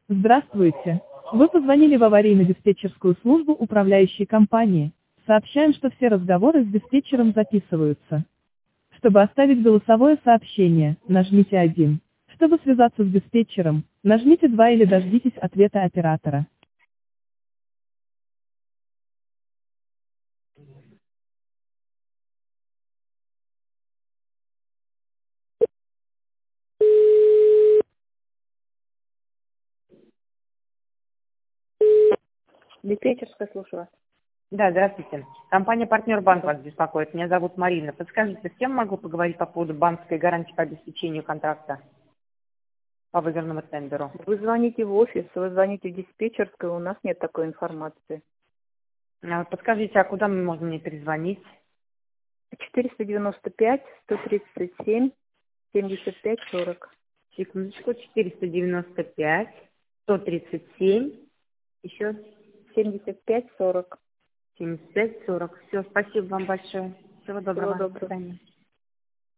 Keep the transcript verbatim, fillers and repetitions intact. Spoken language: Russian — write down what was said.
Здравствуйте. Вы позвонили в аварийно-диспетчерскую службу управляющей компании. Сообщаем, что все разговоры с диспетчером записываются. Чтобы оставить голосовое сообщение, нажмите один. Чтобы связаться с диспетчером, нажмите два или дождитесь ответа оператора. Диспетчерская, слушаю вас. Да, здравствуйте. Компания «Партнер Банк» вас беспокоит. Меня зовут Марина. Подскажите, с кем могу поговорить по поводу банковской гарантии по обеспечению контракта по выигранному тендеру? Вы звоните в офис, вы звоните в диспетчерскую, у нас нет такой информации. А, Подскажите, а куда мы можем мне перезвонить? четыреста девяносто пять сто тридцать семь семьдесят пять сорок. Секундочку, четыреста девяносто пять сто тридцать семь, еще семьдесят пять сорок. семьдесят пять сорок. Все, спасибо вам большое. Всего доброго. Всего доброго. До свидания.